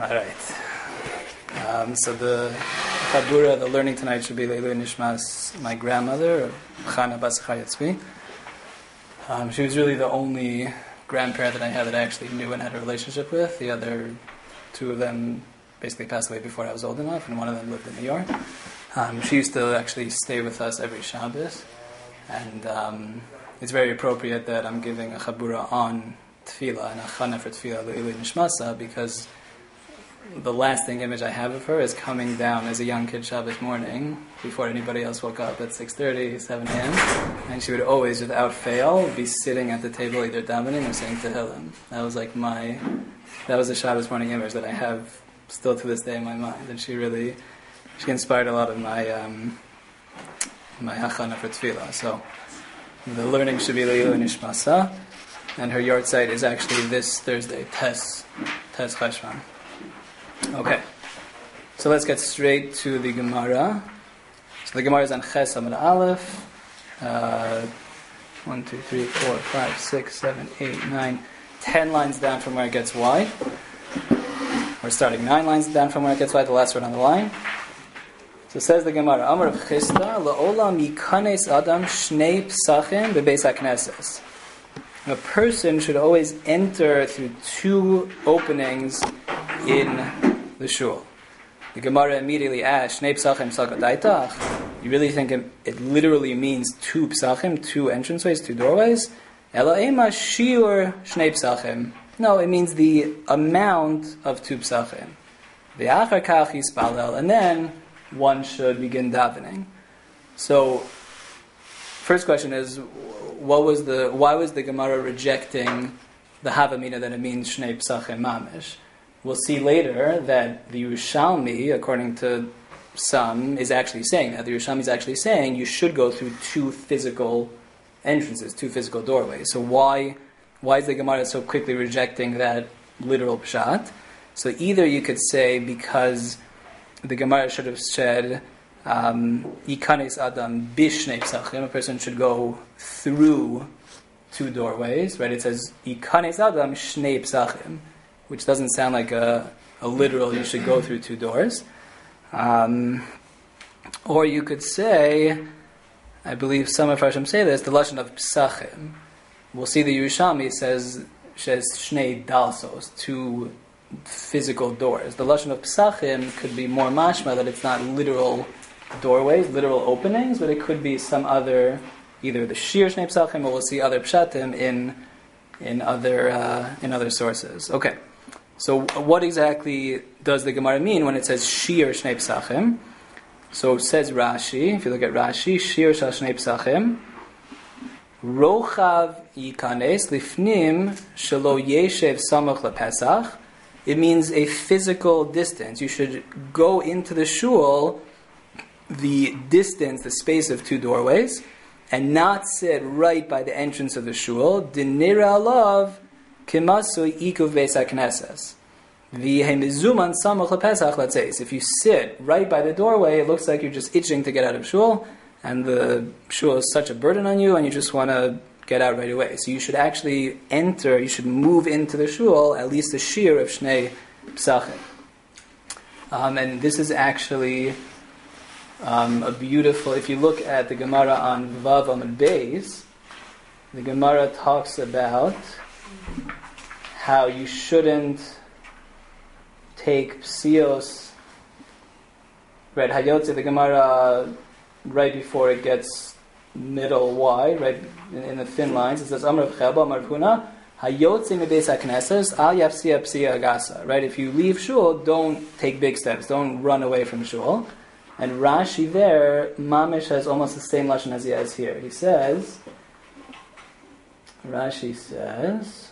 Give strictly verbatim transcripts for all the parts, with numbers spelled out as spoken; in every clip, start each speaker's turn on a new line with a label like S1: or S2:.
S1: All right. Um, so the Chabura, the learning tonight should be Leilu Nishmas, my grandmother, Chana Bas Chayatzvi. Um, she was really the only grandparent that I had that I actually knew and had a relationship with. The other two of them basically passed away before I was old enough, and one of them lived in New York. Um, she used to actually stay with us every Shabbos, and um, it's very appropriate that I'm giving a Chabura on Tefillah and a Chana for Tefillah Leilu Nishmasa, because the lasting image I have of her is coming down as a young kid Shabbos morning before anybody else woke up at six thirty, seven a.m. and she would always, without fail, be sitting at the table either davening or saying Tehillim. That was like my, that was a Shabbos morning image that I have still to this day in my mind, and she really, she inspired a lot of my um, my hachana for tefillah. So the learning should be Leilu Nishmasa, and her yard site is actually this Thursday, Tes, Tes Cheshvan. Okay, so let's get straight to the Gemara. So the Gemara is on Ches Amud Aleph. Uh, one, two, three, four, five, six, seven, eight, nine, ten lines down from where it gets Y. We're starting nine lines down from where it gets Y, the last word on the line. So says the Gemara, Amar of Chisda, La'olam yikanes Adam shnei psachim bebeis hakneses. A person should always enter through two openings in the shul. The Gemara immediately asks, Shnei psachim sakadaitach? You really think it, it literally means two psachim, two entranceways, two doorways? Ela ema shiur shnei psachim. No, it means the amount of two psachim. Ve'achar kach yispalel, and then one should begin davening. So, first question is, what was the why was the Gemara rejecting the Havamina that it means Shnei Psachim Mamish? We'll see later that the Yerushalmi, according to some, is actually saying that. The Yerushalmi is actually saying you should go through two physical entrances, two physical doorways. So why why is the Gemara so quickly rejecting that literal pshat? So either you could say because the Gemara should have said Yikanes Adam Bishnei Psachim, a person should go through two doorways, right? It says Yikanes Adam Shnei Psachim, which doesn't sound like a, a literal you should go through two doors. Um, or you could say, I believe some of Farshim say this, the lashon of Psachim. We'll see the Yerushalmi says says Shnei Dalsos, two physical doors. The lashon of Psachim could be more mashma, that it's not literal doorways, literal openings, but it could be some other, either the Shir Shnei Psachim, or we'll see other pshatim in in other uh, in other sources. Okay, so what exactly does the Gemara mean when it says Shir Shnei Psachim? So it says Rashi, if you look at Rashi, Shir Shal Shnei Psachim, Rochav Yikanes Lifnim Shelo Yeshev Samach LePesach. It means a physical distance. You should go into the shul the distance, the space of two doorways, and not sit right by the entrance of the shul. Dinira alav kimasu ikuv beis hakneses. V'hemizuman samach lepesach. Let's say, so if you sit right by the doorway, it looks like you're just itching to get out of shul, and the shul is such a burden on you, and you just want to get out right away. So you should actually enter. You should move into the shul at least a shir of shnei psachim. Um, and this is actually Um, a beautiful, if you look at the Gemara on Vav Amud Beis, the Gemara talks about how you shouldn't take psios, right, Hayotze, the Gemara, right before it gets middle wide, right, in, in the thin lines, it says, Amar Chelba, Amar Huna, Hayotze mebeis hakneses, al yafsia psia agasa, right, if you leave shul, don't take big steps, don't run away from shul. And Rashi there, Mamish has almost the same lashon as he has here. He says, Rashi says,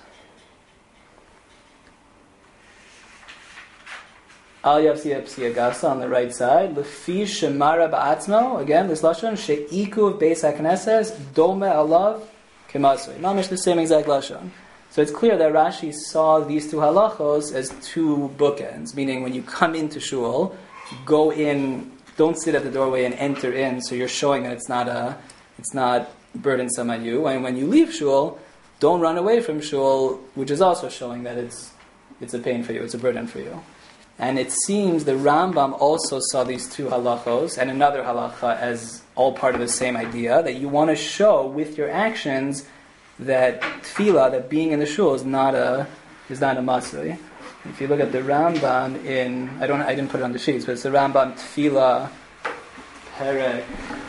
S1: Al Yavsi Epsi Agasa on the right side, Lefi Shemara Ba'atzmo, again, this lashon, She'ikuv Beis HaKnesses, Dome Alav, Kemasui. Mamish the same exact lashon. So it's clear that Rashi saw these two halachos as two bookends, meaning when you come into shul, go in. Don't sit at the doorway and enter in, so you're showing that it's not a, it's not burdensome on you. And when you leave shul, don't run away from shul, which is also showing that it's, it's a pain for you, it's a burden for you. And it seems the Rambam also saw these two halachos and another halacha as all part of the same idea, that you want to show with your actions that tefillah, that being in the shul is not a is not a matzah. If you look at the Rambam in, I don't, I didn't put it on the sheets, but it's the Rambam Tefillah Perek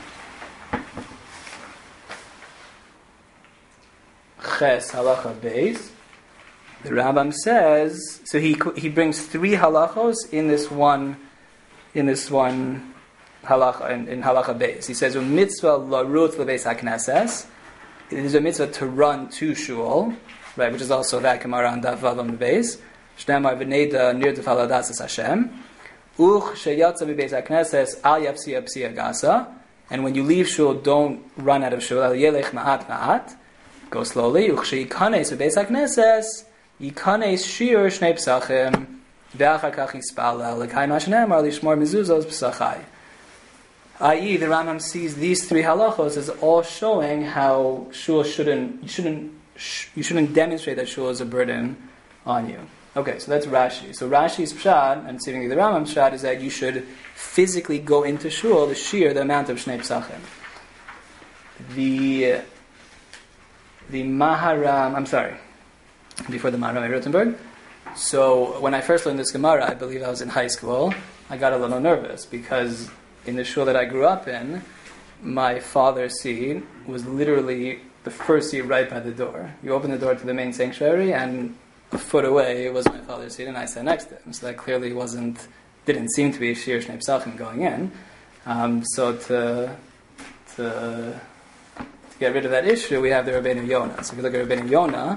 S1: Ches Halacha Beis. The Rambam says, so he he brings three halachos in this one in this one halacha in, in halacha beis. He says, "Mitzvah larut lebeis hakneses." It is a mitzvah to run to shul, right? Which is also that Gemara on Daf Vav on the beis. Shneimar v'neida nir tefal adasas Hashem. Uch sheyatza bebeis hakneses al yapsia psia gasa. And when you leave shul, don't run out of shul. Al yelech ma'at ma'at. Go slowly. Uch sheyikanes bebeis hakneses. Yikanes shir shnei psachim ve'achar kach yispalel l'kayim ha'shenemar lishmor mezuzos psachai. that is, the Rambam sees these three halachos as all showing how shul shouldn't you shouldn't you shouldn't demonstrate that shul is a burden on you. Okay, so that's Rashi. So Rashi's pshat, and seemingly the Rambam's pshat, is that you should physically go into shul to shear the amount of shnei psachim. The the Maharam, I'm sorry. Before the Maharam Rothenberg. So when I first learned this Gemara, I believe I was in high school, I got a little nervous because in the shul that I grew up in, my father's seat was literally the first seat right by the door. You open the door to the main sanctuary and a foot away was my father's seat and I sat next to him. So that clearly wasn't, didn't seem to be a shir shnei psachim going in. Um, so to, to, to get rid of that issue, we have the Rabbeinu Yonah. So if you look at Rabbeinu Yonah,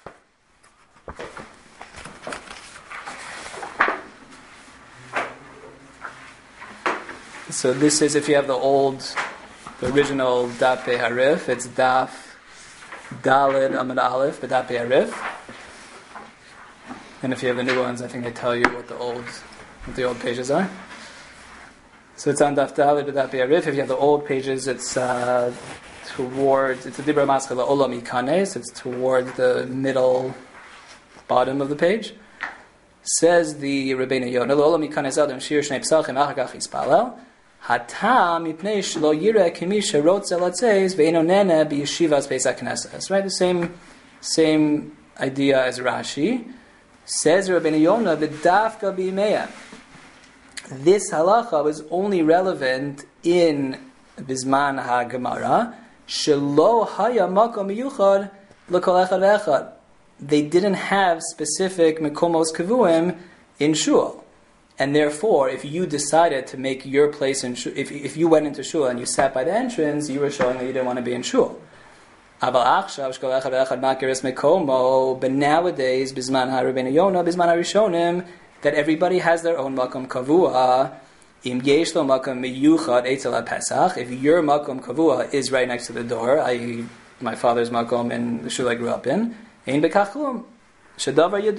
S1: so this is, if you have the old, the original Daf Pei Harif, it's Daf Daled Amud Aleph, but Daf Pei Harif. And if you have the new ones, I think they tell you what the old, what the old pages are. So it's on Daf Daled, but Daf Pei Harif. If you have the old pages, it's uh, towards, it's a Dibra Maskala Olam Ikanes, it's towards the middle bottom of the page. Says the Rabbeinu Yonah, Olam Ikanes Adam Shir Shnei Psachim Achar Kach Yispalel. Hatam mipnei shelo yireh k'mi sherotze latzeis ve'eno nene b'yeshivas beis hakneses. Right, the same same idea as Rashi. Says Rabbeinu Yonah, v'dafka b'yimeya. This halacha was only relevant in Bizman HaGemara. Shelo haya makom miyuchad l'kol echad ve'echad. They didn't have specific mekomos kavuim in shul. And therefore, if you decided to make your place in shul, if, if you went into shul and you sat by the entrance, you were showing that you didn't want to be in shul. But nowadays, Bizman HaRabbeinu Yonah, Bizman HaRishonim, that everybody has their own makom kavua. If your makom kavua is right next to the door, that is, my father's makom in the shul I grew up in, right?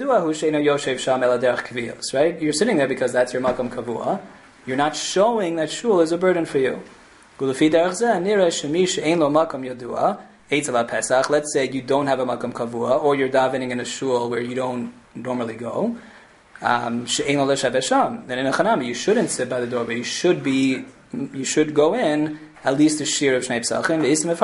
S1: You're sitting there because that's your makom kavua. You're not showing that shul is a burden for you. Let's say you don't have a makom kavua, or you're davening in a shul where you don't normally go. Um, then in a chanami, you shouldn't sit by the door, but you should be, you should go in at least a shir of shnei psachim.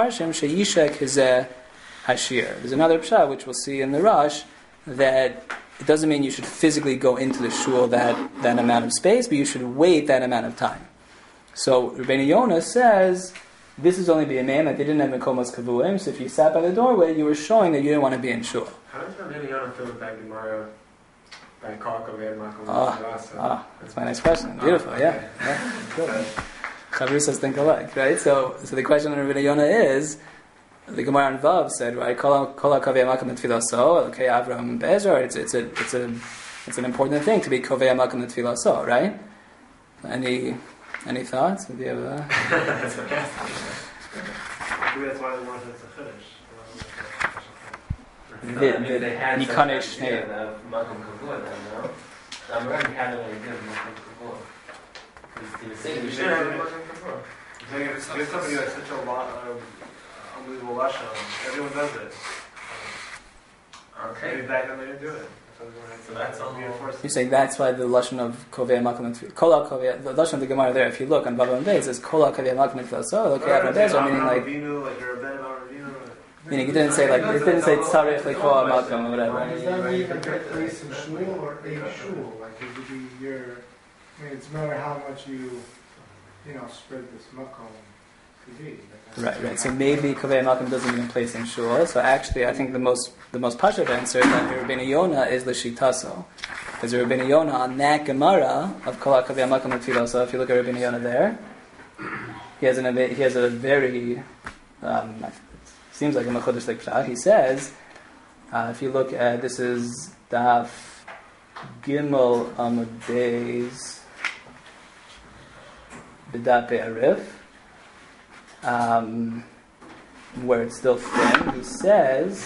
S1: There's another pshat which we'll see in the Rush, that it doesn't mean you should physically go into the shul that, that amount of space, but you should wait that amount of time. So Rabbeinu Yonah says this is only b'yameim, that they didn't have mekomos kavuim, so if you sat by the doorway, you were showing that you didn't want to be in shul.
S2: How does Rabbeinu Yonah feel about Gemara by Karka Ve'emakom?
S1: Ah, that's my next question. Beautiful, oh, okay. yeah. yeah good. Chavrusas think alike, right? So, so the question of Rabbeinu Yonah is, the Gemara in Vav said, right, Kol HaKavei HaMakom T'filaso, okay, Avraham Be'ezra, it's it's a it's a it's an important thing to be Kavei HaMakom T'filaso, right? Any any thoughts? Do you have a...
S2: Maybe that's why they wanted it to finish.
S1: The, the,
S3: they had
S1: the
S3: some idea of Makom Kavua then, no? I'm already having a good Makom Kavua.
S2: You should have Makom Kavua. If somebody has such a lot of unbelievable lashon, everyone does it.
S3: Okay.
S2: Maybe back then they didn't do it.
S3: So that's all.
S1: You're saying that's why the lashon of kovei makom and kola kovei, the lashon of the Gemara there. If you look on Bava and Beis, it says kola kovei makom and tefillah. So look at Beis, meaning like, meaning it didn't say like it didn't say tzarich lekoa makom or whatever.
S4: Does that mean a place in shul or a shul? Like it would be your. I mean, it's no matter how much you, you know, spread this makom to be.
S1: Right, right. So maybe kovei makom doesn't even place in shul. So actually, I think the most the most pashut answer is that Rabbeinu Yonah is l'shitaso, because Rabbeinu Yonah on that Gemara of kol kovei makom and tefillah. So if you look at Rabbeinu Yonah there, he has an he has a very um, seems like a mechudesh like pshat. He says, uh, if you look at this is Daf Gimel Amud Beis B'Daf Be'arif. Um, where it's still thin, he says,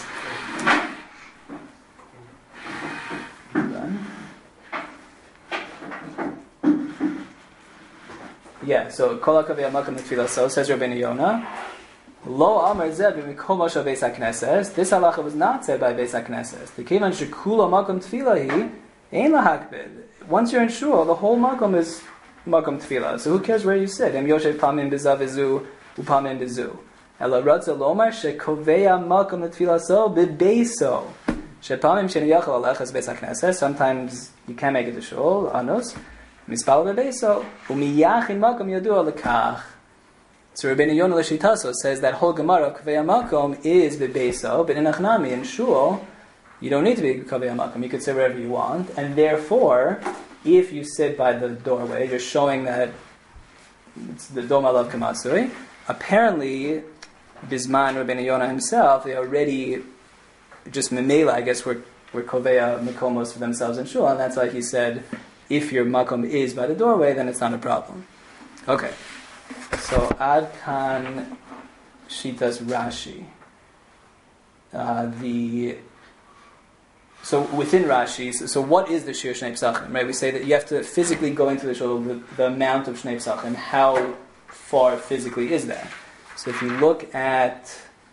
S1: yeah, so Kol HaKavei HaMakom Tefillah, so says Rabbeinu Yonah, Lo Amar Zeh B'Mikol Moshe Beis HaKnesses, this halacha was not said by Beis HaKnesses. The Kivan Shekula Makom Tefillah Hi, Ein LaHakbid. Once you're in shul, the whole makom is makom tefillah. So who cares where you sit? Em Yoshev Pamim B'Zav Upamim B'Zu. Ela Ratza Lomar Shekoveya Makom Tefillah So B'Beiso. Shepamim Shenu Yachal Alechas Beis HaKnesses. Sometimes you can't make it to shul. Anos. Mispal B'Beiso. Umiyachin Makom Yadua Lekach. So Rabbeinu Yonah L'Shitaso says that whole Gemara of Koveya Makom is B'Beiso, but in Achnami, in shul, you don't need to be Koveya Makom. You could sit wherever you want, and therefore, if you sit by the doorway, you're showing that it's the Dom Alav Kamatsui. Apparently, Bisman Rabbeinu Yonah himself, they already just memela, I guess, were were Koveya Makomos for themselves in shul, and that's why he said, if your Makom is by the doorway, then it's not a problem. Okay. So Ad Kan Shitas Rashi. Uh, the so within Rashi, so, so what is the Shir Shnei Psachim? Right, we say that you have to physically go into the shul. The, the amount of Shnei Psachim, how far physically is that? So if you look at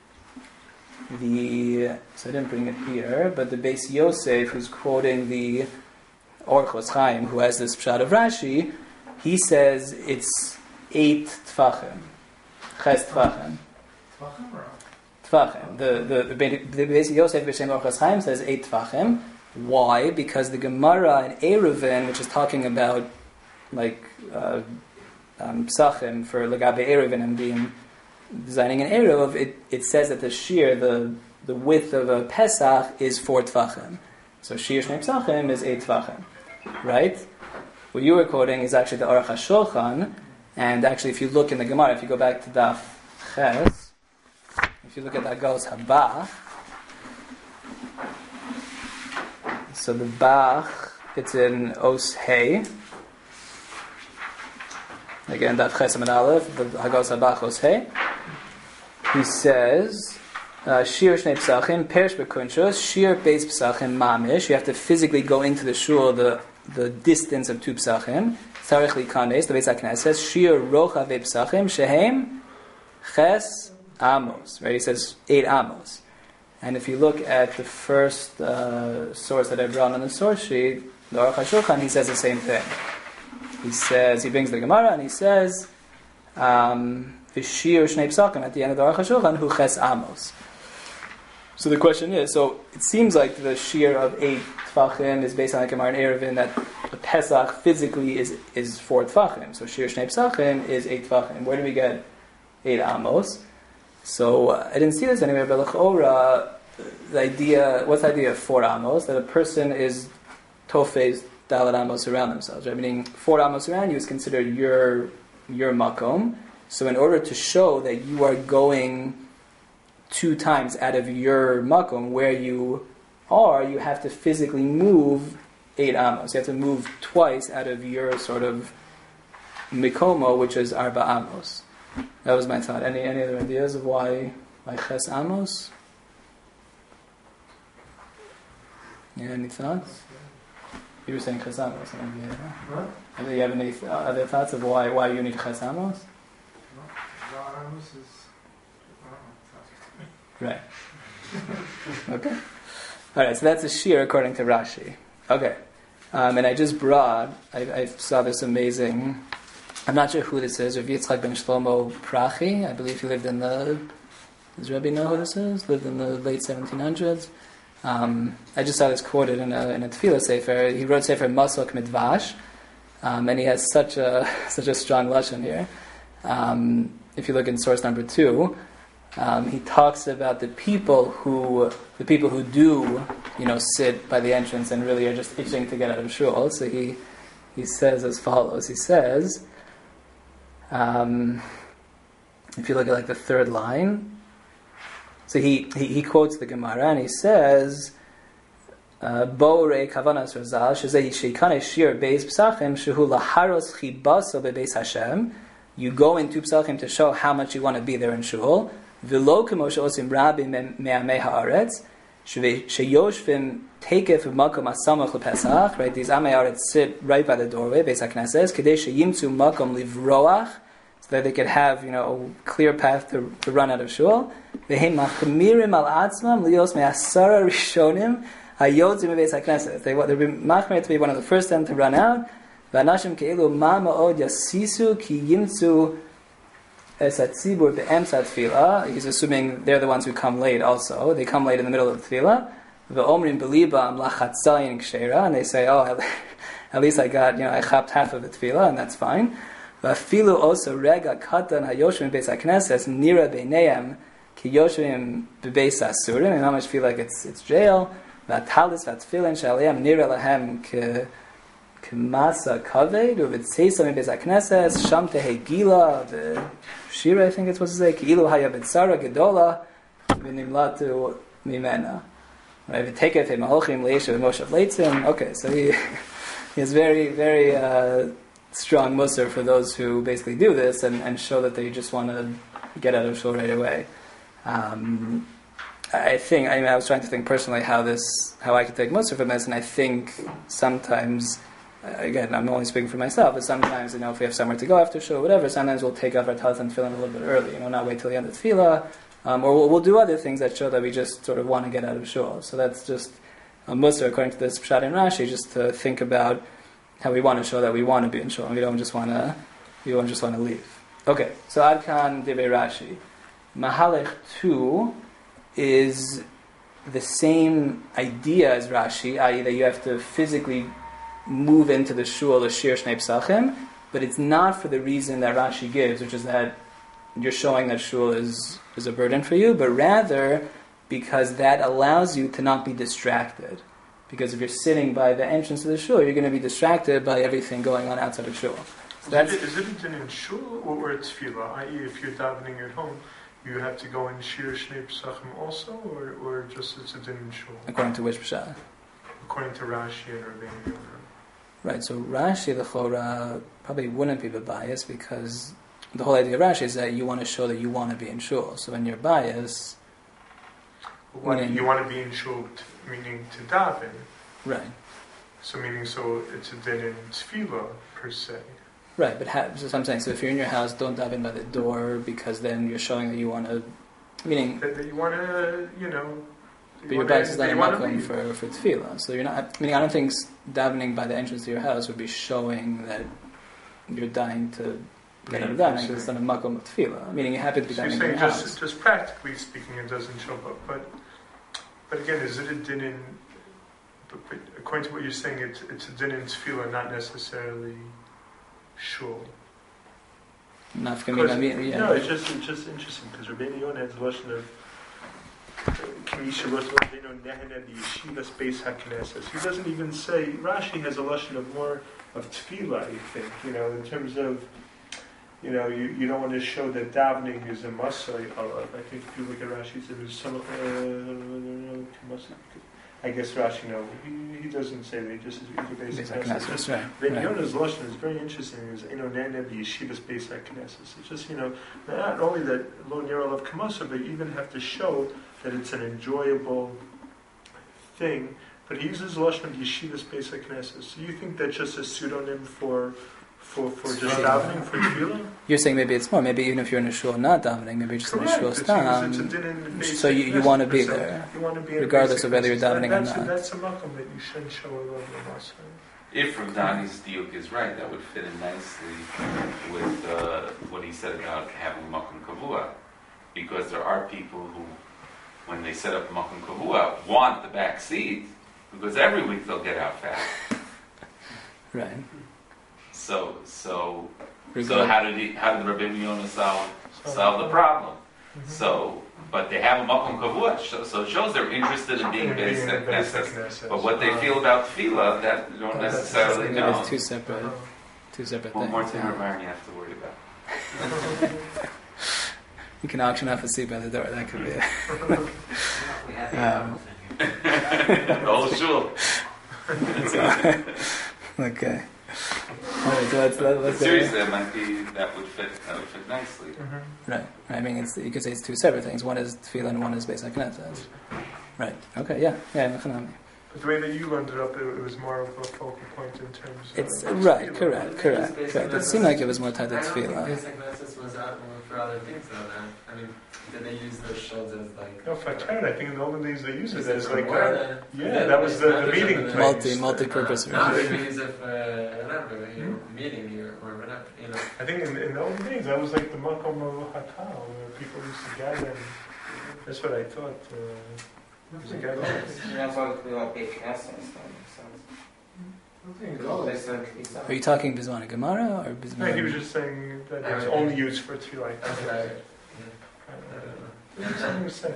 S1: the, so I didn't bring it here, but the Beis Yosef, who's quoting the Orchos Chaim, who has this pshat of Rashi, he says it's eight tfachim, ches tfachim. Tfachim. The the the Beis Yosef B'Shem Orchos Chaim says eight tfachim. Why? Because the Gemara in Eruvin, which is talking about like uh, um, psachim for Lagabe Eruvin and being designing an eruv, it it says that the shear, the the width of a Pesach is four tfachim. So shear shnei psachim is eight tfachim, right? What you were quoting is actually the Aruch HaShulchan. And actually, if you look in the Gemara, if you go back to Daf Ches, if you look at Agos HaBach, so the Bach, it's in Os Hey. Again, Daf Ches Amid Aleph, the Agos HaBach Os Hey. He says, Shir Shnei Psachim, Perish B'Kunshos, Shir Beis Psachim Mamish. You have to physically go into the shul, the, the distance of two Psachim. Tzarich likanes, the Beis HaKnesses says, Shir rocha ve'psachim, shehem ches amos. Right, he says eight amos. And if you look at the first uh, source that I brought on the source sheet, the Aruch HaShulchan, he says the same thing. He says, he brings the Gemara and he says, um, V'shir shnei psachim, at the end of the Aruch HaShulchan, hu ches amos. So the question is, so it seems like the shear of eight tfachim is based on the Gemara in Eruvin that the Pesach physically is is four tfachim. So shear shnei psachim is eight tfachim. Where do we get eight amos? So uh, I didn't see this anywhere, but l'chora, the idea, what's the idea of four amos? That a person is tofes dalat amos around themselves. Right? Meaning four amos around you is considered your your makom. So in order to show that you are going two times out of your makom where you are, you have to physically move eight amos. You have to move twice out of your sort of mikomo, which is arba amos. That was my thought. Any any other ideas of why why ches amos? Yeah, any thoughts? You were saying ches amos.
S4: What?
S1: Do you have any th- other thoughts of why why you need ches amos?
S4: No, amos is.
S1: Right. Okay. All right, so that's a shir according to Rashi. Okay, um, and I just brought. I, I saw this amazing. I'm not sure who this is. Rav Yitzchak ben Shlomo Prachi. I believe he lived in the. Does Rebbe know who this is? Lived in the late seventeen hundreds. Um, I just saw this quoted in a in a Tefillah sefer. He wrote sefer Masok Midvash, um, and he has such a such a strong lashon here. Um, if you look in source number two, um, he talks about the people who the people who do you know sit by the entrance and really are just itching to get out of shul. So he he says as follows. He says, um, if you look at like the third line. So he, he, he quotes the Gemara and he says, "Bo'rei kavanas Razal shezeh sheikane shir beis psachim shehu laharos chibaso bebeis Hashem." You go into psachim to show how much you want to be there in shul. V'lo kemo she'osim rabbi me'amei haaretz sheyoshvim takef v'makom asamach lepesach. Right, these amei haaretz sit right by the doorway beis hakneses kedei sheyimtzu makom livroach, so that they could have, you know, a clear path to, to run out of shul. V'hem machmirim al atzmam lios me'asara rishonim hayotzim bebeis hakneses. They want they're machmir to be one of the first ten to run out. V'anashim ke'ilu ma ma'od yasisu ki yimtzu es hatzibur be'emtza tefillah. He's assuming they're the ones who come late also. They come late in the middle of the tefillah. V'omrim belibam lachatzayin k'sheira. And they say, oh, at least I got, you know, I chapped half of the tefillah, and that's fine. V'afilu also rega katan hayoshvim beis hakneses nira beineim ki yoshvim bebeis asurim. And I much feel like it's it's jail. V'atalis v'atfilin shaleim nira lahem ke k'masa kaved u'v'tzeisam beis hakneses sham tehei gila v'shira, I think it's supposed to say ki ilu haya b'tzara gedola v'nimlatu mimena. Right? V'tekef he maholchim leisha v'moshav leitzim. Okay, so he he is very very. Uh, strong musar for those who basically do this and, and show that they just want to get out of shul right away. Um, I think, I mean, I was trying to think personally how this, how I could take musar from this, and I think sometimes, again, I'm only speaking for myself, but sometimes, you know, if we have somewhere to go after shul, whatever, sometimes we'll take off our talis and tefillin a little bit early, you know, not wait till the end of tefillah, um, or we'll, we'll do other things that show that we just sort of want to get out of shul. So that's just a musar according to this Pshat and Rashi, just to think about how we want to show that we want to be in shul, and we don't just want to, we don't just want to leave. Okay, so Adkan Divrei Rashi. Mahalech two is the same idea as Rashi, that is that you have to physically move into the shul or shir shnei psachim, but it's not for the reason that Rashi gives, which is that you're showing that shul is, is a burden for you, but rather because that allows you to not be distracted. Because if you're sitting by the entrance of the shul, you're going to be distracted by everything going on outside of shul. So that's,
S5: is it in in shul or it's tefillah? that is, if you're davening at home, you have to go in shir shnei psachim also, or, or just it's a din in shul?
S1: According to which pshat?
S5: According to Rashi and Rabbeinu.
S1: Right, so Rashi, the Chora, probably wouldn't be the bias, because the whole idea of Rashi is that you want to show that you want to be in shul. So when you're biased,
S5: When meaning, you want to be in shul, t- meaning to daven.
S1: Right.
S5: So meaning, so it's a din in tefillah, per se.
S1: Right, but ha- so I'm saying, so if you're in your house, don't daven by the door, because then you're showing that you want to, meaning...
S5: That, that you want to, you know...
S1: You but your bias is not a makom for, for tefillah. So you're not, meaning I don't think davening by the entrance to your house would be showing that you're dying to get out of davening, because it's not a makom of tefillah. Meaning you happen to be
S5: so
S1: davening
S5: you're
S1: in your
S5: just,
S1: house.
S5: just practically speaking, it doesn't show up, but... But again, is it a din in, but, but according to what you're saying, it's, it's a din in tefillah, not necessarily shul.
S1: Not for me, I mean, yeah.
S5: No, it's just it's just interesting because Rabbeinu Yonah has a lesson of he doesn't even say. Rashi has a lesson of more of tefillah, I think. You know, in terms of. You know, you, you don't want to show that davening is a must. I, I think if you look at Rashi, there's some. Uh, I guess Rashi, no, he, he doesn't say that. He just is a basic knesses.
S1: Right.
S5: Then Yonah's lashon is very interesting. Is you know, nane b'yeshivas basic knesses. It's just you know, not only that lo nira of kamasa, but you even have to show that it's an enjoyable thing. But he uses lashon of yeshivas basic knesses. So you think that's just a pseudonym for? For, for just davening, for tefillah?
S1: You're saying maybe it's more. Maybe even if you're in a shul not davening, maybe you're just in a shul
S5: Correct,
S1: stam.
S5: it's, it's a din in the
S1: So you, you want to be
S5: basic
S1: there,
S5: You want to be in
S1: regardless
S5: basic
S1: of whether you're
S5: necessity.
S1: davening
S5: that's,
S1: or not.
S5: That's a makom that you should show a level of muscle.
S6: If Rav Dani's diuk is right, that would fit in nicely with uh, what he said about having makom kavua, because there are people who, when they set up makom kavua, want the back seat because every week they'll get out fast.
S1: Right.
S6: So, so, so
S1: Regard-
S6: how did he? How did Rabbi Yonah solve solve the problem?
S5: Mm-hmm.
S6: So, but they have a makom kavua, so, so it shows they're interested in being basic necessary. But what they feel about tefillah, that you don't necessarily
S1: Maybe
S6: know.
S1: it's two separate, two separate
S6: One
S1: things.
S6: more thing,
S1: yeah.
S6: Rav you have to worry about.
S1: You can auction off a seat by the door. That could be it.
S3: We have
S1: Um,
S6: The whole shul.
S1: Okay. All right, so let's, let,
S6: But
S1: let's
S6: seriously, that might be that would fit. That would fit nicely.
S1: Right. I mean, it's, you could say it's two separate things. One is tefillah and one is Beis HaKnesses. Right. Okay. Yeah. Yeah. Mechanami.
S5: But the way that you ended up, it, it was more of a focal point in terms of...
S1: It's right. Correct. Correct. Correct. It seemed like it was more tied to
S7: I don't think
S1: tefillah.
S7: basic necessity was out for other things though then. I mean, did they use those shields as like...
S5: No, Fatad, I think in the olden days they used it
S7: Is
S5: as
S7: for
S5: like...
S7: more
S5: A,
S7: than-
S5: yeah, that was the, the meeting place.
S1: Multi multi-purpose
S7: Now
S1: room.
S7: they use it for whatever, you know, meeting or, or whatever, you know.
S5: I think in, in the olden days that was like the makom of hakal, where people used to gather. And that's what I thought. Uh, it was a gathering.
S8: That's why we like big cast and stuff. So.
S1: Are you talking Bizman Gemara or
S5: No,
S1: Bizman?
S5: he was just saying that it was only used for tefillah.
S7: That's what I heard.
S5: It was something separate.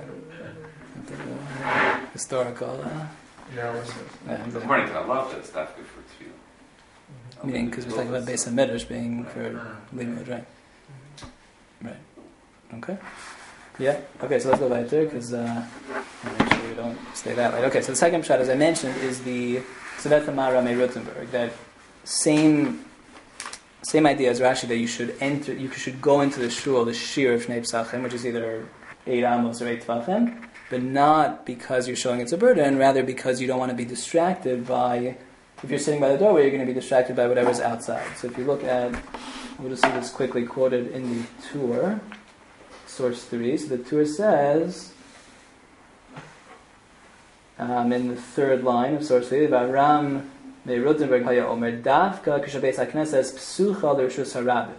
S1: Historical. Uh,
S5: Analysis.
S1: yeah,
S6: According to Allah, that's not good for tefillah.
S1: meaning because we're talking about Beis HaMidrash being for limud, right? Right. Okay. Yeah. Okay. So let's go weiter because uh, make sure we don't stay that late. Okay. So the second shot, as I mentioned, is the so that's the Maharamei Rutenberg. That same same idea as Rashi that you should enter, you should go into the shul, the shir of Shnei Pesachim, which is either eight amos or eight tefachim, but not because you're showing it's a burden, rather because you don't want to be distracted by. If you're sitting by the doorway, you're going to be distracted by whatever's outside. So if you look at, we'll just see this quickly quoted in the Tur, source three. So the Tur says, um, in the third line of source three, about Ram me Rutenberg haya omer davka kishabeis hakneses psucha l'rishus harabim.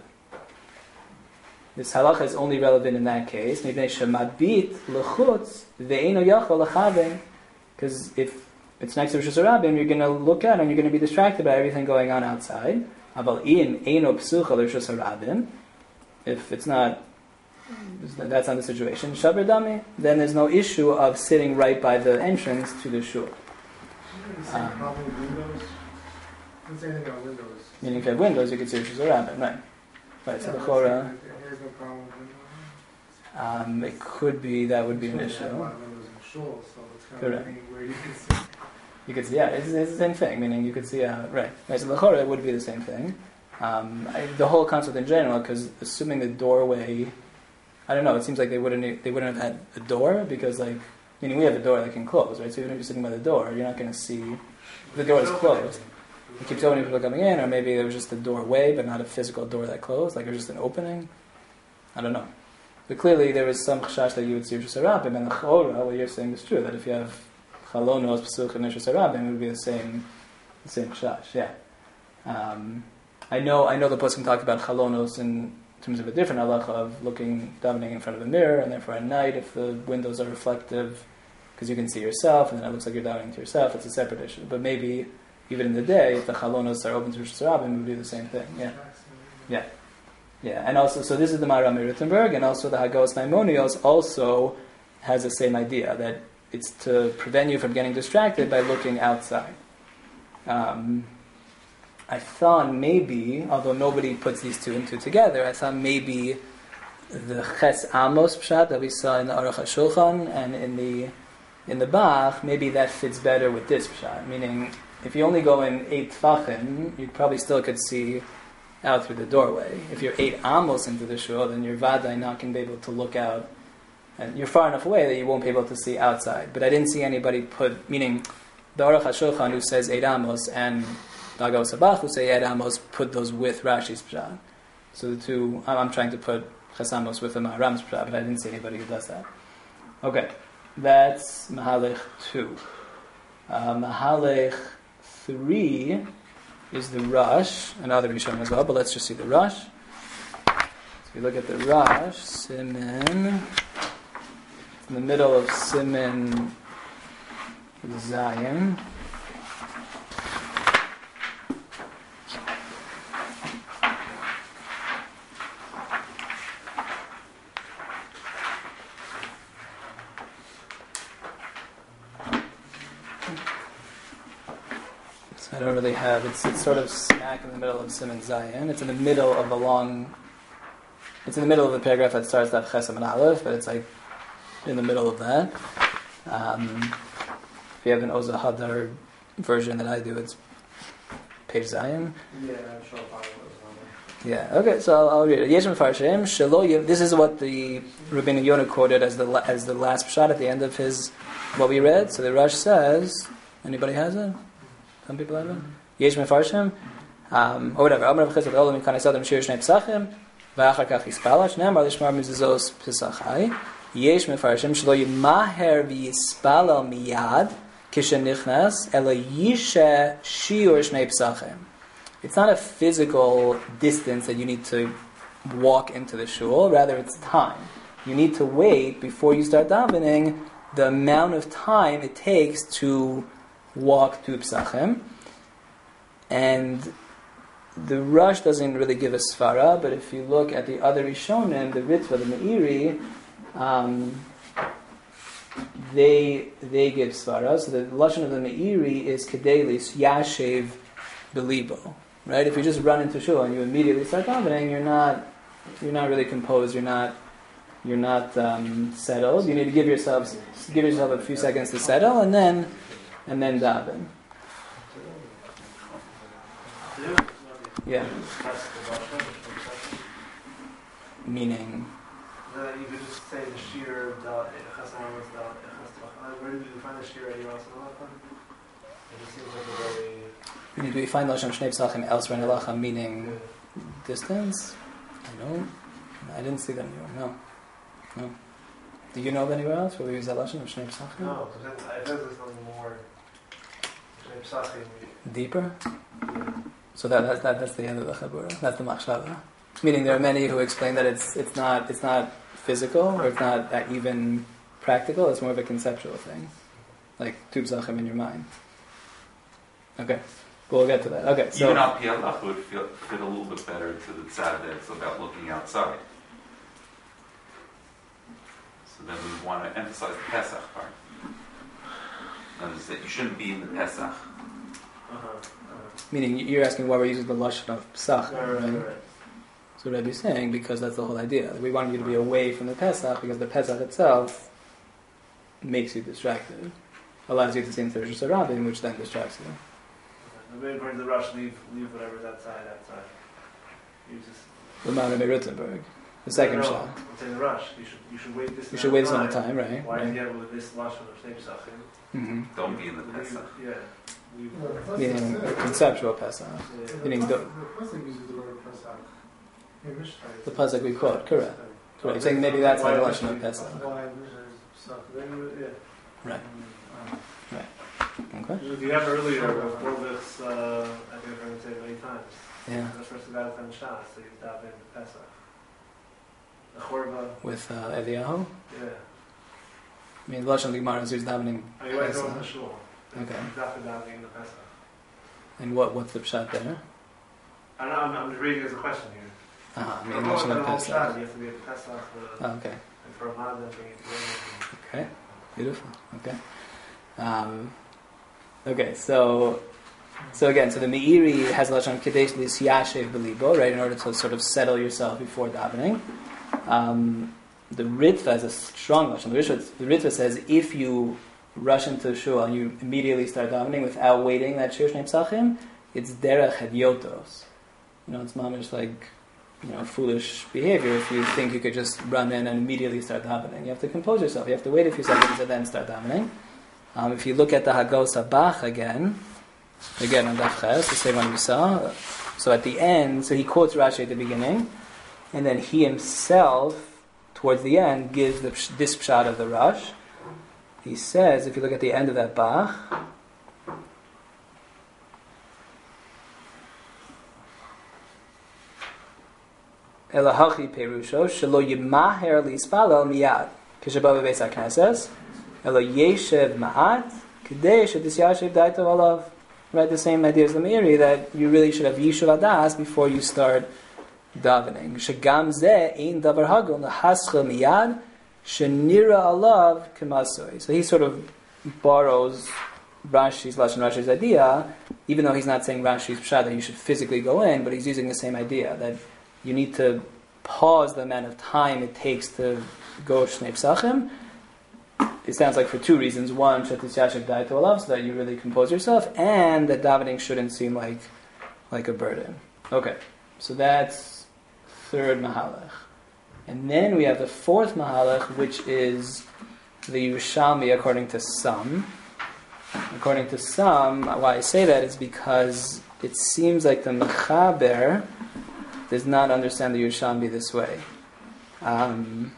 S1: This halacha is only relevant in that case. Mipnei shemabit lechutz ve'eno yachol lechavein, because if it's next to Rishus Harabim, you're going to look out and you're going to be distracted by everything going on outside. Aval in eino psucha l'Rishus Harabim, if it's not, that's not the situation. Shaber dami, then there's no issue of sitting right by the entrance to the shul.
S4: Um, probably windows. Let's say anything about windows.
S1: Meaning, if you have windows, you can see Rishus Harabim, right? Right. So the chora,
S4: There's no problem with windows.
S1: um, it could be that would be an
S4: Sure,
S1: issue.
S4: there's a lot of windows in the shul, so it's kind
S1: Correct.
S4: of anywhere you can see.
S1: You could see, yeah, it's, it's the same thing. Meaning, you could see, uh, right? Right. So the chora would be the same thing. Um, I, the whole concept in general, because assuming the doorway, I don't know. It seems like they wouldn't they wouldn't have had a door because, like, meaning we have a door that can close, right? So even if you're sitting by the door, you're not going to see if the door is closed. It keeps opening, people coming in, or maybe there was just a doorway, but not a physical door that closed, like it was just an opening. I don't know. But clearly, there was some chashash that you would see Rishus Harabim, and the chora, what you're saying is true. That if you have chalonos psuch and Rishus Harabim, it would be the same, the same chashash. Yeah. Um, I know. I know the poskim talked about chalonos in terms of a different halacha of looking, davening in front of a mirror, and therefore at night, if the windows are reflective, because you can see yourself, and then it looks like you're davening to yourself, it's a separate issue. But maybe even in the day, if the chalonos are open to Rishus Harabim, it would be the same thing. Yeah. Yeah. Yeah. And also, so this is the Maharamei Rutenberg, and also the Hagos Maimonios also has the same idea that it's to prevent you from getting distracted by looking outside. Um, I thought maybe, although nobody puts these two and two together, I thought maybe the Ches Amos pshat that we saw in the Aruch HaShulchan and in the in the Bach, maybe that fits better with this pshat. Meaning, if you only go in eight tfachim, you probably still could see out through the doorway. If you're eight amos into the shul, then you're vadai not going to be able to look out, and you're far enough away that you won't be able to see outside. But I didn't see anybody put, meaning the Aruch HaShulchan who says eight amos and Hagos Habach who say Ed Amos put those with Rashi's Pshat. So the two, I'm, I'm trying to put Ches Amos with the Maharam's Pshat, but I didn't see anybody who does that. Okay, that's Mahalech two. Uh, Mahalech three is the Rush, another Rishon as well, but let's just see the Rush. So we look at the Rush, Siman, in the middle of Siman Zion. I don't really have, it's, it's sort of smack in the middle of Siman Zion. It's in the middle of a long, it's in the middle of the paragraph that starts that Chesam and Aleph, but it's like in the middle of that. Um, if you have an Oza Hadar version that I do, it's page Zion.
S2: Yeah, I'm sure I'll find
S1: Yeah, okay, so I'll, I'll read it. Yesh Mefarshim, Shelo Yev, this is what the Rabbeinu Yonah quoted as the la, as the last pshat at the end of his, what we read. So the Rush says, anybody has it? Some people have it? Yesh Mefarshim, um, or whatever. Amar V'chesed Olam Yikan Esadam Shir Shnei Pesachim, V'achar Kach Yispala, Shneim Ar Lishmar Mizuzos Pesachai, Yesh Mefarshim, Shelo Yimaher V'yispala Miyad, Kishen Nichnas, Ela Yishe Shiur Shnei Pesachim. It's not a physical distance that you need to walk into the shul, rather it's time. You need to wait before you start davening the amount of time it takes to walk to Pesachim. And the Rush doesn't really give a svara, but if you look at the other Rishonim, the Ritva, the Meiri, um, they they give svara. So the lashon of the Meiri is kedelis yashev belibo. Right? If you just run into shul and you immediately start davening, you're not you're not really composed. You're not you're not um, settled. You need to give yourself give yourself a few seconds to settle, and then and then daven. Yeah. Meaning.
S2: That you could just say the sheer dot chasam was dot chasam. Where did you find the sheer anywhere else in the Halacha? It just seems like a very.
S1: Do we find Lashon Shnei Pesachim elsewhere in Halacha meaning distance? I don't. I didn't see that anywhere. No. No. Do you know of anywhere else where we use that Lashon of Shnei Pesachim?
S2: No, because I think there's something more. Shnei Pesachim.
S1: Deeper? So that, that, that that's the end of the Chabura. That's the Machshava. Meaning there are many who explain that it's it's not it's not physical or it's not that even practical. It's more of a conceptual thing, like Tu Pesachim in your mind. Okay, we'll get to that. Okay, so
S6: even Al Pi Halacha would feel, fit a little bit better to the tzad that it's about looking outside. So then we want to emphasize the Pesach part. That is that you shouldn't be in the Pesach.
S2: Uh-huh.
S1: meaning you're asking why we're using the lashon of Pesach,
S2: Right, right,
S1: right?
S2: right.
S1: So Rebbe is saying because that's the whole idea. We want you to be away from the Pesach because the Pesach itself makes you distracted, allows you to see into the Rosh Hashanah, which then distracts you.
S2: The main part of the rush, leave, leave whatever's outside, outside. You just.
S1: The Mount of Ritzenberg, the second
S2: no, no,
S1: shot.
S2: I'm saying the rush. You should, you should wait this.
S1: You should wait some time, right?
S2: Why
S1: right.
S2: do you get with this lashon of Shnei Pesachim?
S1: Mm-hmm.
S6: Don't be in the Pesach.
S2: Yeah. Leave.
S1: Meaning conceptual Pesach.
S2: Yeah.
S1: Meaning the,
S4: The Pesach uses the word Pesach. In Mishnah.
S1: the Pesach we quote, correct. Correct. You're saying maybe that's like the lashon of Pesach.
S4: Why Mishnah is Pesach.
S2: Then, yeah.
S1: Right. Okay.
S2: If you have earlier, before this, uh, I think I've heard it say many times.
S1: Yeah.
S2: The first of that time Shas, so you dive in Pesach. The Chorba,
S1: With uh, Eliyahu.
S2: yeah.
S1: I mean, the lashon of the Gemara is who's davening
S2: I mean, you might go in the
S1: Pesach.
S2: shul.
S1: Okay.
S2: Exactly diving in the Pesach.
S1: And what what's the pshat there?
S2: I don't know, I'm, I'm just reading it as a question here.
S1: Uh-huh. I
S2: I
S1: mean,
S2: don't know
S1: lashon
S2: the
S1: of
S2: whole
S1: Pesach.
S2: Shas, you have to be at the Pesach, the,
S1: Oh, okay.
S2: and for a Ramadan, bring it together.
S1: Okay. Beautiful. Okay. Um, okay. So, so again, so the Meiri has lashon kadesh lis yashev belibo, right? In order to sort of settle yourself before davening. Um, the Ritva has a strong lashon. The Ritva, the Ritva says if you rush into shul and you immediately start davening without waiting that shir shnei pesachim, it's derech hedyotos. You know, it's mamish like, you know, foolish behavior if you think you could just run in and immediately start davening. You have to compose yourself. You have to wait a few seconds and then start davening. Um, if you look at the Hagos Habach again, Again, on Daf Ches, the same one we saw. So at the end, so he quotes Rashi at the beginning, and then he himself, towards the end, gives the, this pshat of the Rosh. He says, if you look at the end of that Bach, Elahachi Perusho, Shelo Yimaher Lispalel Miyad, Kishabav Beis HaKnesses, Elo Yeshev Ma'at, Kedei Shedis Yashev Daito Olav. Right, the same idea as the Meiri, that you really should have Yishuv Adas before you start davening. Shegam Zeh Ein Davar Hagon Lahaschel Miyad Shenira Alav Kemasoi. So he sort of borrows Rashi's Lashon Rashi's idea, even though he's not saying Rashi's Pshat that you should physically go in, but he's using the same idea, that you need to pause the amount of time it takes to go Shnei Psachim. It sounds like for two reasons. One, Shetis Yashiv Daito Olav, so that you really compose yourself, and that davening shouldn't seem like like a burden. Okay, so that's third Mahalach. And then we have the fourth Mahalach, which is the Yerushalmi according to some. According to some, why I say that is because it seems like the Mechaber does not understand the Yerushalmi this way. Um...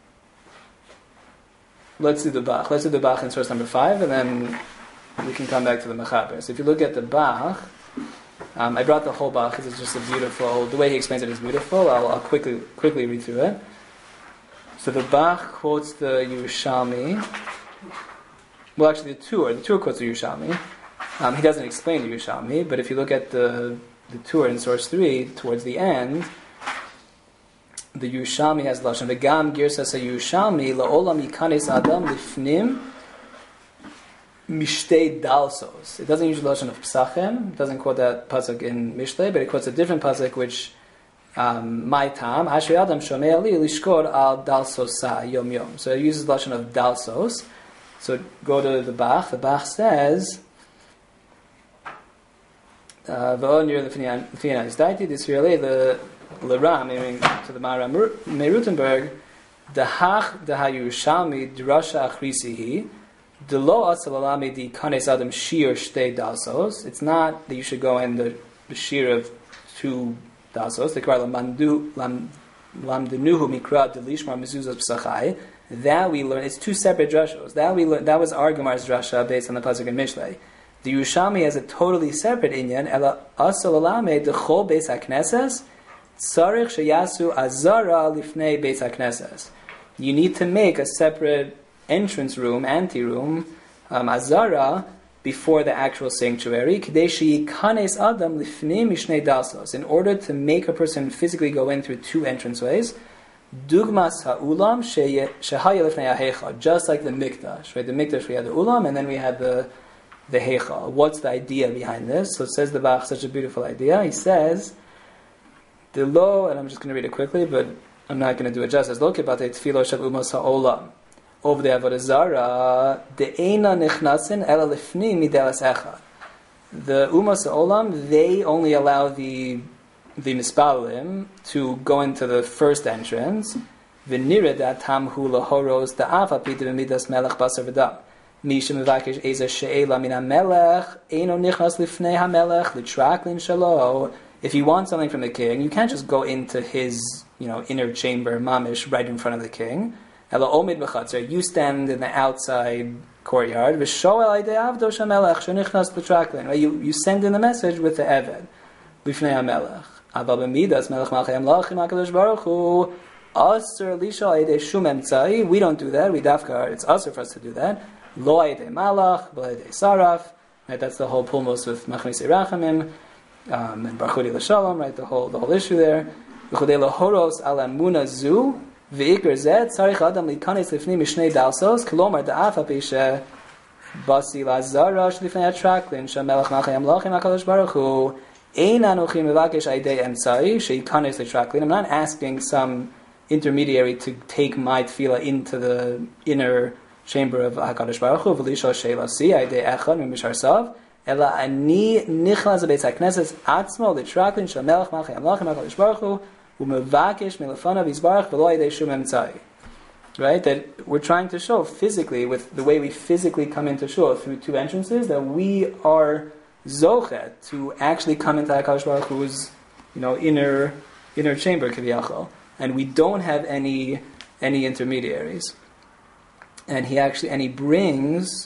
S1: Let's do the Bach. Let's do the Bach in source number five, and then we can come back to the Mechaber. So if you look at the Bach, um, I brought the whole Bach because it's just a beautiful, the way he explains it is beautiful. I'll, I'll quickly quickly read through it. So the Bach quotes the Yerushalmi. Well, actually, the Tur, the Tur quotes the Yerushalmi. Um, he doesn't explain the Yerushalmi, but if you look at the the Tur in source three, towards the end, the Yerushalmi has lashon v'gam girsas Yerushalmi la'olam yikanes adam lifnim mishtei dalsos. It doesn't use the lashon of Psachim. It doesn't quote that pasuk in Mishlei, but it quotes a different pasuk which um, my tam asher adam shomei ali lishkor al dalsosa yom yom. So it uses the lashon of dalsos. So go to the Bach. The Bach says v'on yer l'finan izdaiti disrielei the L'Ram, meaning to the Maram Merutenberg, Dahach Dahayushalmi Drasha Achrisihi, Delo Asalalami Di Kanes Adam Shir Shtei Dalsos. It's not that you should go in the, the Shir of two Dalsos. They call it Lamdenuhu Mikra Delishmar Mezuzah Psachai. That we learn, it's two separate drashos. That we learn, that was our Gemar's drasha based on the pasuk in Mishlei. The Yerushalmi has a totally separate inyan. Ela Asalalami Dechol Beis HaKnesses. Sarich sheyasu azara lifnei beis hakneses. You need to make a separate entrance room, anteroom, um, azara, before the actual sanctuary. K'dei sheyikanes adam lifnei mishnei dalsos. In order to make a person physically go in through two entranceways. Dugmas ha'ulam shehaya lifnei ha'heichal. Just like the mikdash, right? The mikdash we had the ulam, and then we had the the heichal. What's the idea behind this? So it says the Bach, such a beautiful idea. He says, the lo, and I'm just going to read it quickly, but I'm not going to do it justice. Lo kibate tefilo shel umas ha'olam. Over the avodah zara, de'ena nichnasin ela lifni midelas echad. The umas ha'olam, they only allow the the mispalim to go into the first entrance. V'nira da'atam hu lahoros da'ava pita b'midas melech basar v'dam. Misha mevakesh eza she'ela min ha'melech eino nichnas lifnei ha'melech l'traklin shalo. If you want something from the king, you can't just go into his, you know, inner chamber, mamish, right in front of the king. Ela omid b'chatzar, you stand in the outside courtyard. V'shoel aydei avdo shamelech shenichnas l'traklin. You you send in the message with the eved lifnei hamelech. Aval b'midas melech malchei amlachim hakadosh baruch hu aser lisha aydei shum emtzai. We don't do that. We dafkar. It's aser for us to do that. Lo aydei malach, lo aydei saraf. Right, that's the whole pulmos with machnisei rachamim. Um, and Barchudi L'Shalom, right, the whole the whole issue there. V'chodei lohoros al amuna zu v'ikr zed tzarich adam likanes lifnei mishnei dalsos kolomar da'af hapishe basi lazara shlifnei atraklin shamelach malchei amlachim hakadosh baruch hu ein anochi mevakesh aidei emtzai sheikanes litraklin. I'm not asking some intermediary to take my tefillah into the inner chamber of Hakadosh Baruch Hu v'lisho sheilasi aidei echad mimishar Ela ani nichlas beis hakneses atzmo litraklin shamelach malchei amlachim hakadosh baruch hu umevakesh milafanav yizbarach v'lo aydei shum emtzai. Right, that we're trying to show physically, with the way we physically come into shul through two entrances, that we are zochet to actually come into HaKadosh Baruch Hu's, you know, inner inner chamber kiviyachol, and we don't have any any intermediaries. And he actually and he brings.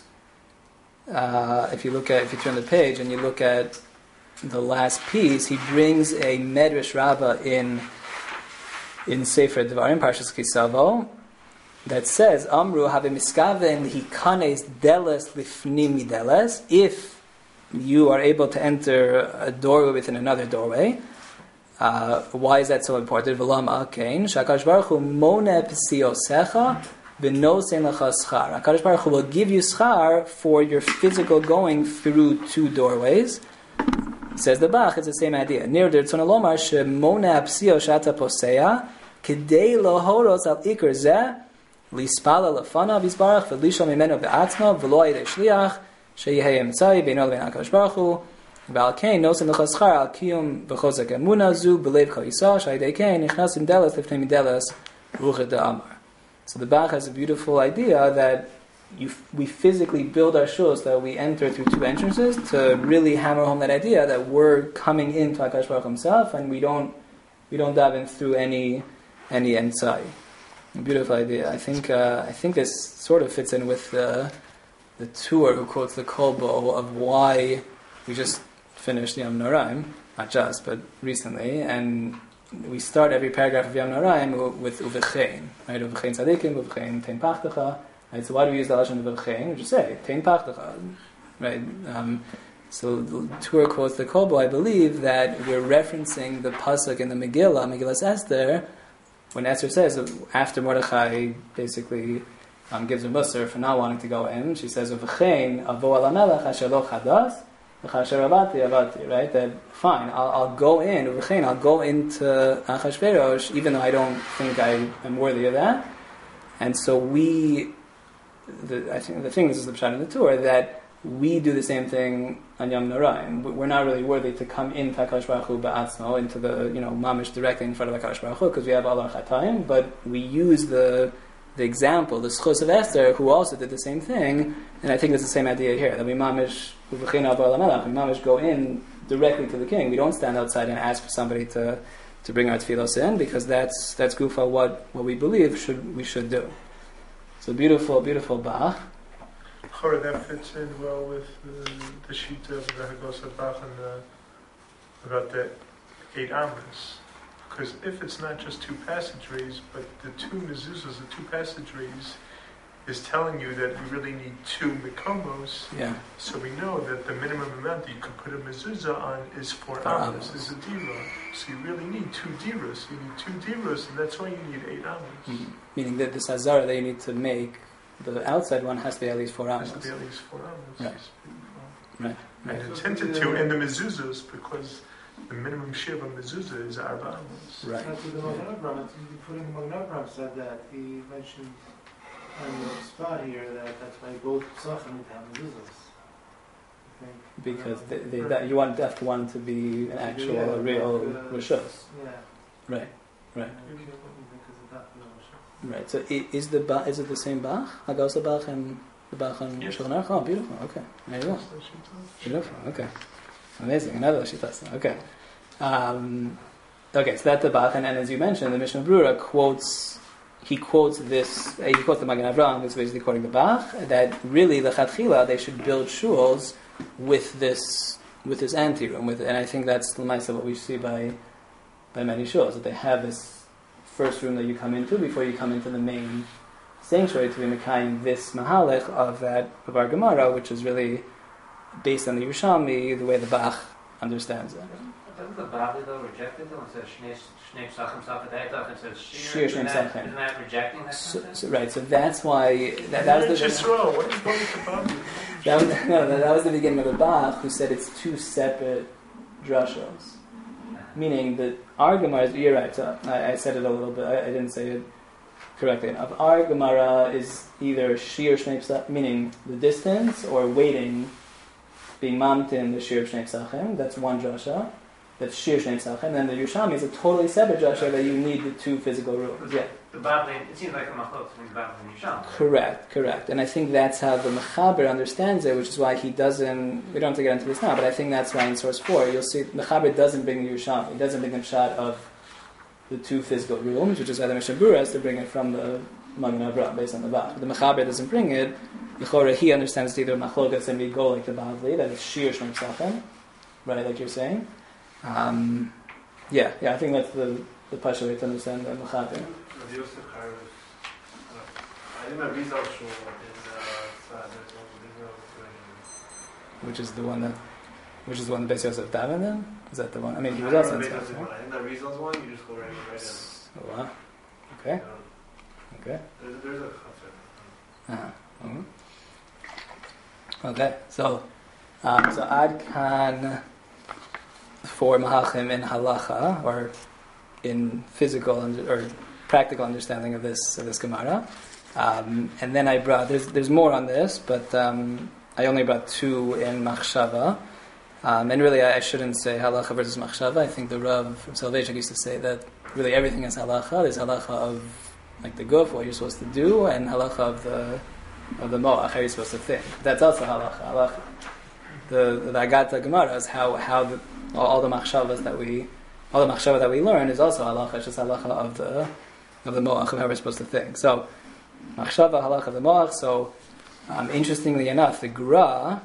S1: Uh, if you look at if you turn the page and you look at the last piece, he brings a Medrash Rabbah in in Sefer Devarim Parshas Kisavo that says Amru have miskaven hikanes deles lifnim mideles. If you are able to enter a doorway within another doorway, uh, why is that so important? V'lam akain shakadosh baruch hu mone psiosecha v'nosein lecha schar. HaKadosh Baruch Hu will give you schar for your physical going through two doorways. Says the Bach, it's the same idea. Near the Tzon Lomar shemone psio shata posea kedei lohoros al ikar zeh lispala lefanav yisbarach v'lishol mimeno be'atzma v'lo yidei shliach sheyehei emtzai beino lebein HaKadosh Baruch Hu v'al kein nosen lecha schar al kiyum v'chozak emuna zu b'leiv kol yisah sheyehei kein nichnasim delas lifnei midelas ruchet da'amar. So the Bach has a beautiful idea that you, we physically build our shuls that we enter through two entrances to really hammer home that idea that we're coming into HaKadosh Baruch Hu himself and we don't we don't dive in through any any entzai. A beautiful idea. I think uh, I think this sort of fits in with the the tour who quotes the Kolbo of why we just finished Yom Noraim, not just but recently, and we start every paragraph of Yom Noraim with Uvechein, right? Uvechein tzadikim, Uvechein tein pachtecha. Right, so why do we use the lashon of Uvechein? We just say tein pachtecha, right? Um, so the Torah quotes the Kolbo. I believe that we're referencing the pasuk in the Megillah, Megillas Esther, when Esther says after Mordechai basically um, gives a musar for not wanting to go in. She says Uvechein avo al hamelech asher lo chadas. Right? That fine, I'll, I'll go in, I'll go into Achashverosh, even though I don't think I am worthy of that. And so we, the, I think the thing, this is the pshat in the tour, that we do the same thing on Yom Noraim. We're not really worthy to come into HaKadosh Baruch Hu ba'atzmo, into the, you know, mamish directly in front of HaKadosh Baruch Hu, because we have all our chatayim, but we use the the example, the schus of Esther, who also did the same thing, and I think it's the same idea here, that we mamish, we mamish go in directly to the king. We don't stand outside and ask for somebody to, to bring our tefillos in, because that's that's gufa what, what we believe should we should do. So beautiful, beautiful Bach.
S5: Chora, that fits in well with the, the sheet of the Hagos Bach and the, about the eight Amos. Because if it's not just two passageways, but the two mezuzahs, the two passageways, is telling you that you really need two mikomos.
S1: Yeah.
S5: So we know that the minimum amount that you could put a mezuzah on is four amos, is a dira. So you really need two diras. You need two diras, and that's why you need eight amos.
S1: Mm-hmm. Meaning that this hazara that you need to make, the outside one has to be at least four amos.
S5: Has to be at least four amos.
S1: Right. Right. Right.
S5: And intended to in the mezuzahs because the minimum share of a mezuzah is arba amos.
S1: Right.
S4: That's what the Magen Avraham, putting Magen Avraham said that. He mentioned on the spot here that that's why both psachim need to have mezuzahs. I think.
S1: Because
S4: uh,
S1: they, they, that you want that one to be an actual,
S4: yeah,
S1: a real
S4: like, uh,
S1: rishos.
S4: Yeah.
S1: Right. Right.
S4: Uh, because of that, uh,
S1: Right. So i- is the Bach, is it the same Bach? Hagos Bach and the Bach on
S6: Yes.
S1: Shulchan Aruch? Oh, beautiful. Okay. There you go. Beautiful. Okay. Amazing. Another Shitas. Okay. Um, okay. So that's the Bach, and, and as you mentioned, the Mishnah Brura quotes. He quotes this. He quotes the Magen Avraham, who's basically quoting the Bach, that really the Chatchila they should build shuls with this with this anteroom. With and I think that's the of what we see by by many shuls, that they have this first room that you come into before you come into the main sanctuary to be mekayim this mahalech of that of our Gemara, which is really based on the Yerushalmi, the way the Bach understands it.
S9: Doesn't the Bavli though reject it though? It says Shnei Shnei Psachim Safadaytach, it says
S1: Shir
S9: Shir.
S1: Shnei
S9: Isn't that-
S1: Psachim.
S9: Isn't that rejecting that
S1: So,
S9: concept?
S1: so, right, so that's why that, that was the
S5: Just wrong. What are you going to Bobby?
S1: that was, no, no, that was the beginning of the Bach, who said it's two separate drushos. Meaning that our Gemara, you're right, so I, I said it a little bit, I, I didn't say it correctly enough. Our Gemara is either Shir Shnei Psachim, meaning the distance, or waiting, being mamtin the Shir Shnei Psachim, that's one drasha. that's shir shnei psachim, and then the Yerushalmi is a totally separate drasha that you need the two physical rooms. Yeah.
S9: The Bavli, it seems like a machlok between the Bavli and Yerushalmi.
S1: Correct, correct. And I think that's how the Mechaber understands it, which is why he doesn't, we don't have to get into this now, but I think that's why in source four, you'll see Mechaber doesn't bring the Yerushalmi, he doesn't bring the shot of the two physical rooms, which is why the Mishnah Berurah has to bring it from the Magen Avraham, based on the Vav. But the Mechaber doesn't bring it, Yechora, he understands it's either Machlokas and we go like the Bavli, that is Shir Shnei Psachim, right, like you're saying. Um, yeah, yeah, I think that's the, the Pasha way to understand the Mechaber.
S2: Rabbi Yosef Chaim was, uh, I think my Rizal Shul is, uh, there's one
S1: Which is the one that, which is the one that Beis Yosef davened in? Is that the one? I mean, he was
S2: I
S1: also
S2: don't
S1: in
S2: know if
S1: Tzfat,
S2: it's
S1: right?
S2: one. I think that Rizal's one, you just go right, right in.
S1: Oh, wow. Okay,
S2: Yeah.
S1: okay.
S2: There's, there's a chatzar.
S1: Uh-huh. Mm-hmm. Okay, so, um, so Ad Kan for Mahachim in Halacha, or in physical under, or practical understanding of this of this Gemara. Um, and then I brought, there's there's more on this, but um, I only brought two in Machshava. Um, and really, I, I shouldn't say halacha versus machshava. I think the Rav from Soloveitchik used to say that really everything is halacha. There's halacha of like the guf, what you're supposed to do, and halacha of the of the moach, how you're supposed to think. That's also halacha. halacha. The the Agata Gemara is how how the, all, all the machshavas that we all the machshava that we learn is also halacha. It's just halacha of the of the moach, of how we're supposed to think. So machshava halacha of the moach. So um, interestingly enough, the Gra.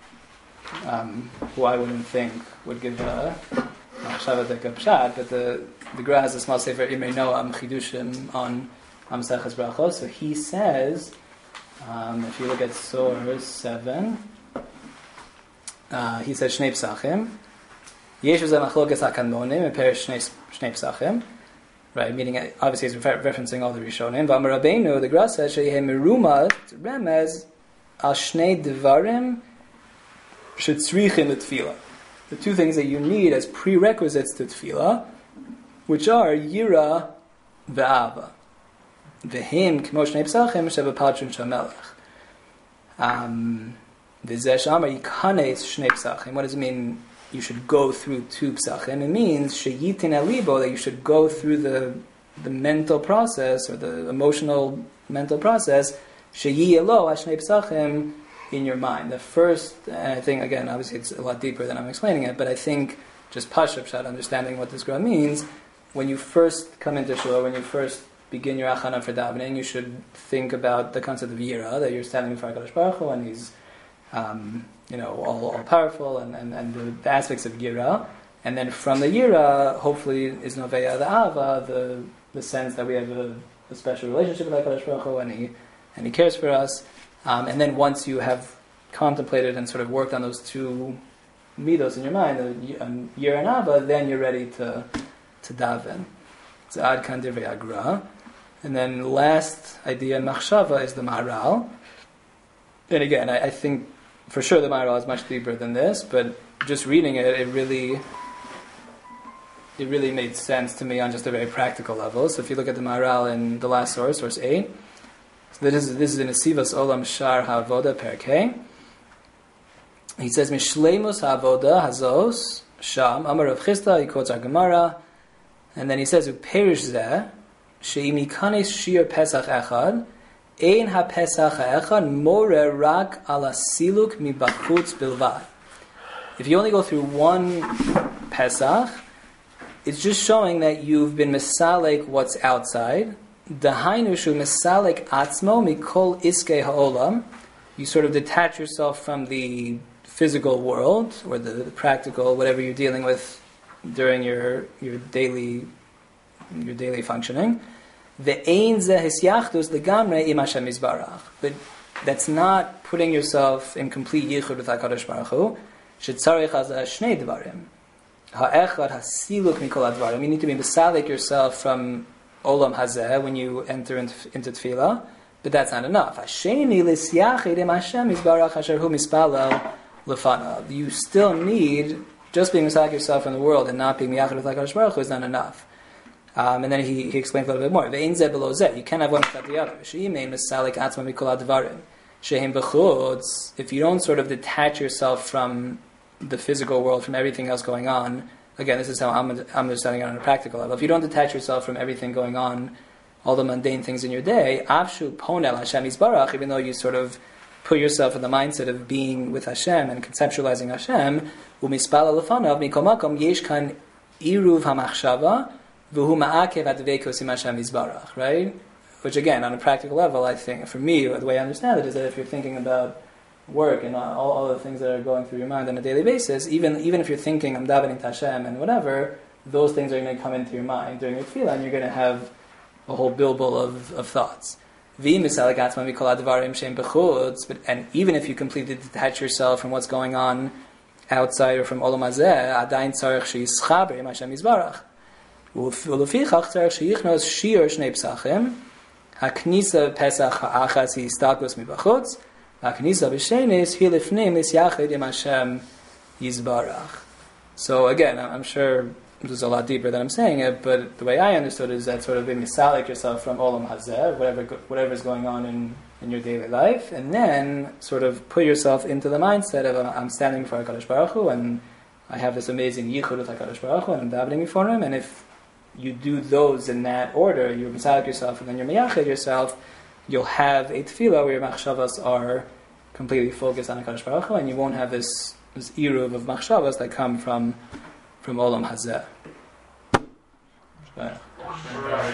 S1: Um, who I wouldn't think would give a machshava like a pshat, but the the Gra has a small sefer Imrei Noam Chidushim on Maseches Brachos. So he says, um, if you look at source seven, uh, he says Shnei Psachim. Yesh v'zeh machlokas hakanmonim and perish Shnei Psachim. Right, meaning obviously he's refer- referencing all the Rishonim. V'amar Rabbeinu, the Gra says sheyeh merumat remez al Shnei Devarim. Shetzrichin l'tefillah. The two things that you need as prerequisites to tefillah, which are yira ve'ava. V'him k'mo shnei psachim shebepatrin shamelech. Um, v'zeh shamar yikanes shnei psachim. What does it mean? You should go through two psachim. It means sheyitin alibo, that you should go through the the mental process or the emotional mental process. Sheyi elo ashnei psachim. In your mind. The first, and I think, again, obviously it's a lot deeper than I'm explaining it, but I think just Pashup Pshat, understanding what this Gra means, when you first come into Shul, when you first begin your Achana for davening, you should think about the concept of Yira, that you're standing before HaKadosh Baruch Hu, and He's, um, you know, all, all powerful, and, and, and the, the aspects of Yira, and then from the Yira, hopefully, is Noveya the Ava, the, the sense that we have a, a special relationship with HaKadosh Baruch Hu, and He, and he cares for us. Um, and then once you have contemplated and sort of worked on those two midos in your mind, the um, Yira and Ava, then you're ready to to daven. It's Ad Kan Divrei Agra. And then last idea in Machshava is the Maharal. And again, I, I think for sure the Maharal is much deeper than this, but just reading it, it really it really made sense to me on just a very practical level. So if you look at the Maharal in the last source, source eight, so this is this is in Esivas Olam Shar HaAvoda Perkei. He says Mishleimus HaAvoda Hazos Sham Amar Rav Chisda. He quotes our Gemara, and then he says Uperish Zeh Sheimi Kanes Shir Pesach Echad Ein HaPesach HaEchad More Rak Ala Siluk Mibachutz Bilvad. If you only go through one Pesach, it's just showing that you've been misalek what's outside. Dahainu shu misalek atzmo mikol iskei ha'olam. You sort of detach yourself from the physical world or the, the practical, whatever you're dealing with during your your daily your daily functioning. Ve'ein zeh hisyachdus legamre im Hashem yisbarach. But that's not putting yourself in complete yichud with HaKadosh Baruch Hu. Shetzarich hazeh shnei dvarim. Ha'echad hasiluk mikol advarim. You need to be misalek yourself from Olam Hazeh when you enter into, into Tefillah, but that's not enough. Hasheni lisyachid im Hashem yisbarach asher hu mispalel lefanav. You still need, just being misalek yourself from the world and not being miyachid with HaKadosh Baruch Hu is not enough. Um, and then he, he explains a little bit more. Ve'ein zeh below zeh. You can't have one without the other. She'imein misalek atzma mikol advarim. She'im b'chutz. If you don't sort of detach yourself from the physical world, from everything else going on, again, this is how I'm, I'm understanding it on a practical level. If you don't detach yourself from everything going on, all the mundane things in your day, Avshu Ponel Hashem Yisbarach, even though you sort of put yourself in the mindset of being with Hashem and conceptualizing Hashem, Umispala Lefanav Mikol Makom Yesh Kan Iruv HaMachshava V'hu Ma'akev Adveikos Im Hashem Yisbarach, right? Which again, on a practical level, I think, for me, the way I understand it is that if you're thinking about work and all, all the things that are going through your mind on a daily basis, even even if you're thinking, I'm davening to Hashem and whatever, those things are going to come into your mind during your tefillah, and you're going to have a whole bilbul of, of thoughts. But, and even if you completely detach yourself from what's going on outside or from Olam Hazeh, adayin tzarech sheyischaber im Hashem Yisbarach. Ulefichach tzarech sheyichnos shiur shnei psachim, haknisa pesach ha'achas hi istalkus mibachutz, haknisa b'shenis hi lifnim nisyachid im Hashem Yisbarach. So again, I'm sure this is a lot deeper than I'm saying it, but the way I understood it is that sort of being misalik yourself from Olam Hazeh, whatever whatever is going on in, in your daily life, and then sort of put yourself into the mindset of I'm standing before HaKadosh Baruch Hu, and I have this amazing yichud with HaKadosh Baruch Hu, and I'm davening before Him, and if you do those in that order, you misalik yourself, and then you're miyachid yourself, you'll have a tefillah where your machshavas are completely focused on HaKadosh Baruch Hu, and you won't have this, this iruv of machshavas that come from from Olam Hazeh. Right.